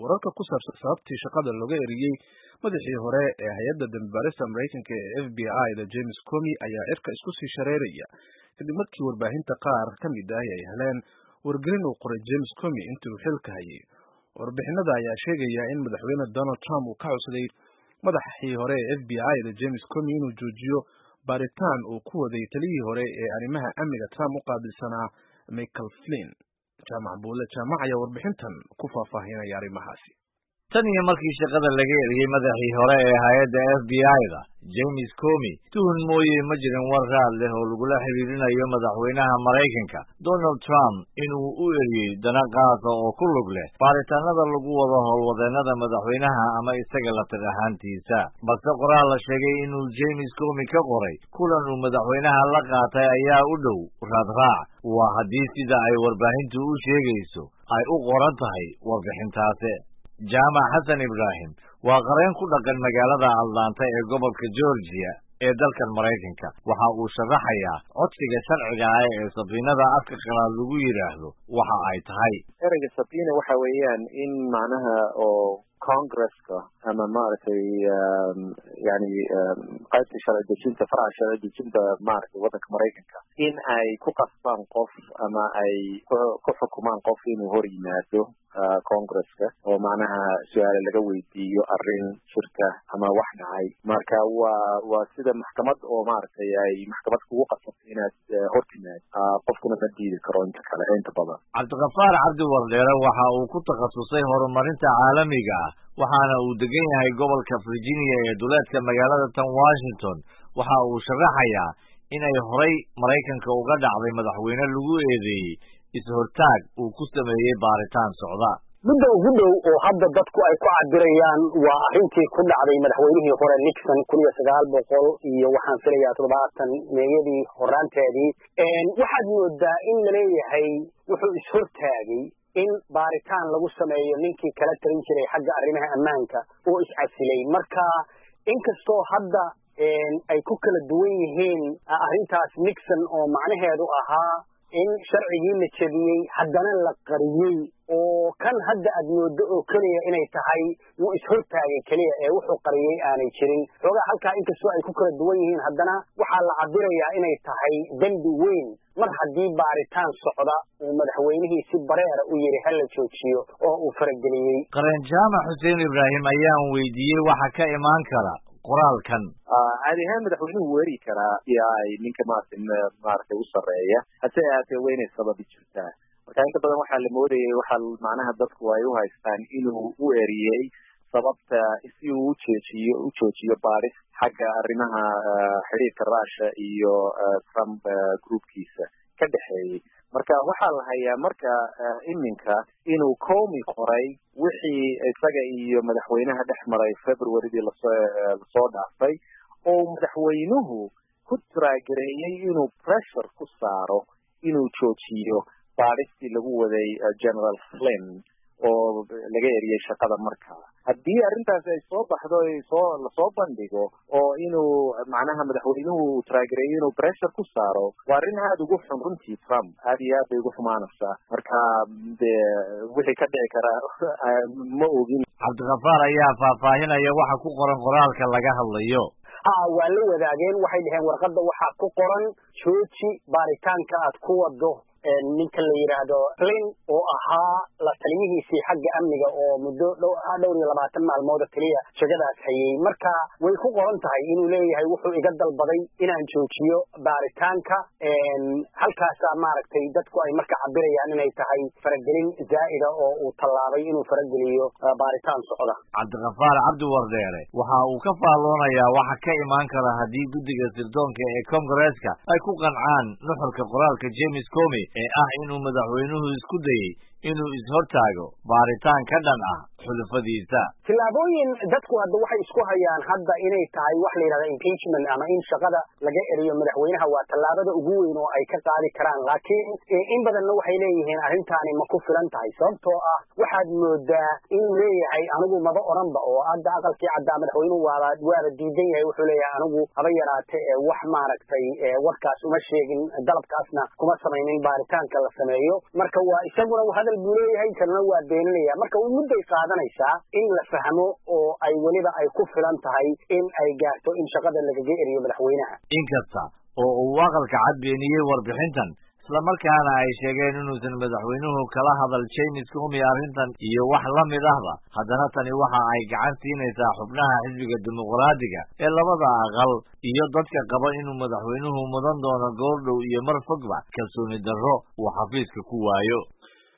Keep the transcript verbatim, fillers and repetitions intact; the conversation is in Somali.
wararka ku saabsan sababtii shaqada looga eriyey madaxii hore ee hay'adda dambibaarista Mareykanka ee F B I-da James Comey ayaa cirka isku sii shareeraya kadib markii warbaahinta qaar ka mid ah ay heleen wargelin uu qoray James Comey intii uu xilka hayay. Warbixinada ayaa sheegaya in madaxweyne Donald Trump uu ka codsaday madaxii hore ee F B I-da James Comey inuu joojiyo baaritaan uu ku waday taliyihii hore ee arrimaha amniga Trump u qaabilsanaa Michael Flynn. Jaamac Buule Jaamac ayaa warbixintan ku faahfaahinaya arrimahaasi. tan iyo markii shaqada laga eriyey madaxii hore ee hay'adda F B I-da James Comey tuhun mooye ma jirin war raad leh oo lagula xiriirinayo madaxweynaha Mareykanka Donald Trump inuu u eriyey dana qaasa oo ku lug leh baaritaanada lagu wado howlwadeennada madaxweynaha ama isaga laftir ahaantiisa. balse qoraal la sheegay inuu James Comey ka qoray kulan uu madaxweynaha la qaatay ayaa u dhow raadraac waa haddii sida ay warbaahintu u sheegayso ay u qoran tahay warbixintaasi. Jaamac Xasan Ibraahim waa qareen ku dhaqan magaalada Atlanta ee gobolka Georgia ee dalkan Mareykanka. waxa uu sharaxayaa codsiga sharciga ah ee safiinada afka qalaad lagu yiraahdo waxa ay tahay. ereyga safiina waxa weeyaan in macnaha oo Congress-ka ama maaragtay yani qaybta sharci dejinta faraca sharci dejinta maaragtay waddanka Mareykanka in ay ku qasbaan qof ama ay ku xukumaan qof inuu hor yimaado Congress-ka oo macnaha su'aalo laga weydiiyo arrin shirka ama wax dhacay. marka waa waa sida maxkamad oo maaragtay ay maxkamad kugu qasabto inaad hor timaad qofkuna ma diidi karo inta kale inta badan. Cabdiqafaar Cabdi Wardeere waxa uu ku takhasusay horumarinta caalamiga ah waxaana uu degan yahay gobolka Virginia ee duleedka magaalada tan Washington. waxa uu sharaxayaa in ay horay Mareykanka uga dhacday madaxweyne lagu eedeeyey is-hortaag uu ku sameeyey baaritaan socda. muddo ugu dhow oo hadda dadku ay ku cabirayaan waa arrintii ku dhacday madaxweynihii hore Nixon kun iyo sagaal boqol iyo waxaan filayaa toddobaatan meeyadii horaanteedii. waxaad moodaa in la leeyahay wuxuu is-hortaagay in baaritaan lagu sameeyo ninkii kala talin jiray xagga arrimaha ammaanka oo is-casilay. marka inkastoo hadda ay ku kala duwan yihiin arrintaas Nixon oo macnaheedu ahaa in sharcigii la jebiyey haddana la qariyey oo kan hadda aad moodo oo keliya inay tahay wuu is-hortaagay keliya ee wuxuu qariyey aanay jirin. xoogaa halkaa inkastoo ay ku kala duwan yihiin haddana waxaa la cabirayaa inay tahay dembi weyn mar haddii baaritaan socda uu madaxweynihii si bareera u yidhi hala joojiyo oo uu farageliyey. qareen Jaamac Xuseen Ibraahim ayaan weydiiyey waxa ka imaan kara qoraalkan. caadi ahaan madaxweynuhu weeri karaa yaay ninka maaragtay maaragtay u sarreeya hase ahaatee weynay sababi jirtaa. marka inta badan waxaa la moodayay waxaa macnaha dadku ay u haystaan inuu u eriyey sababta si uu ujeejiyo u joojiyo baaris xagga arrimaha xiriirka Russia iyo Trump groupkiisa ka dhexeeyey. marka waxaa la hayaa marka iminka inuu Comey qoray wixii isaga iyo madaxweynaha dhex maray February-dii lasoo lasoo dhaafay oo madaxweynuhu ku taageeray inuu pressure ku saaro inuu joojiyo baaristii lagu waday General Flynn oo laga eriyey shaqada. markaa haddii arrintaas ay soo baxdo ay soo lasoo bandhigo oo inuu macnaha madaxweynuhu taageeray inuu pressure ku saaro waa arrin aad ugu xun runtii Trump aad iyo aad bay ugu xumaanaysaa. marka dee wixii ka dhici karaa ma ogin. Cabdiqafaar ayaa faahfaahinaya waxa ku qoran qoraalka laga hadlayo. haa waa la wadaageen waxay dhaheen warqadda waxaa ku qoran jooji baaritaanka aad ku wado ninka la yiraahdo Flynn oo ahaa la taliyihiisii xagga amniga oo muddo dhowr iyo labaatan maalmood kaliya shaqadaas hayay. marka way ku qoran tahay inuu leeyahay wuxuu iga dalbaday inaan joojiyo baaritaanka. halkaas maaragtay dadku ay marka cabirayaan inay tahay faragelin zaa'ida oo uu tallaabay inuu farageliyo baaritaan socda. Cabdiqafaar Cabdi Wardeere waxa uu ka faalloonayaa waxa ka imaan kara haddii guddiga sirdoonka ee Congress-ka ay ku qancaan nuxurka qoraalka James Comey ee ah inuu madaxweynuhu isku dayay inuu is-hortaago baaritaan ka dhan ah xulufadiisa. tillaabooyin dadku hadda waxay isku hayaan hadda inay tahay wax la yidhahda impeachment ama in shaqada laga eriyo madaxweynaha waa tallaabada ugu weyn oo ay ka qaadi karaan. laakiin in badanna waxay leeyihiin arrintaani ma ku filan tahay sababtoo ah waxaad moodaa inuu leeyahay anigu maba oranba oo hadda aqalkii caddaa madaxweynuhu waaba waaba diidan yahay. wuxuu leeyahay anigu haba yaraate ee wax maaragtay warkaas uma sheegin dalabkaasna kuma samaynin baaritaanka la sameeyo. marka waa isaguna hadal buu leeyahay kana waa beeninaya. marka uu mudday qaadan muuqanaysaa in la fahmo oo ay weliba ay ku filan tahay in ay gaarto in shaqada lagaga eriyo madaxweynaha. Inkasta oo uu aqalka cad beeniyey warbixintan, isla markaana ay sheegeen inuusan madaxweynuhu kala hadal James Comey arrintan iyo wax la mid ahba, haddana tani waxa ay gacan siinaysaa xubnaha xisbiga dimuqraadiga ee labada aqal iyo dadka qaba inuu madaxweynuhu mudan doono goordhow iyo mar fogba kalsooni darro uu xafiiska ku waayo.